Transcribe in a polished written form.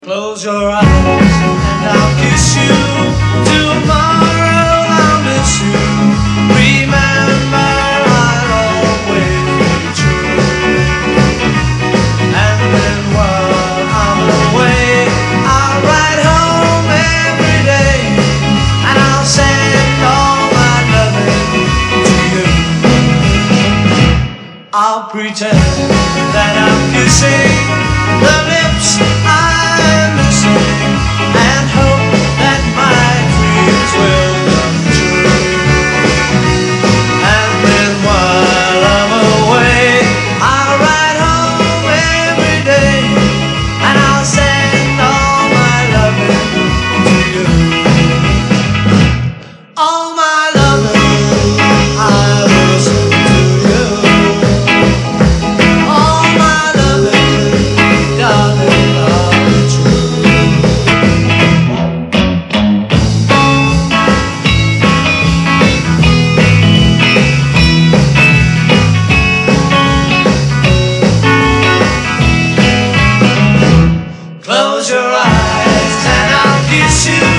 Close your eyes and I'll kiss you. Tomorrow I'll miss you. Remember, I'll always be true. And then while I'm away, I'll ride home every day, and I'll send all my loving to you. I'll pretend that I'm kissing the lips I'm missing, and hope that my dreams will come true. And then while I'm away, I'll ride home every day, and I'll send all my loving to you. All my loving, I will send to you. All my loving, darling, I'll be true. Close your eyes and I'll kiss you.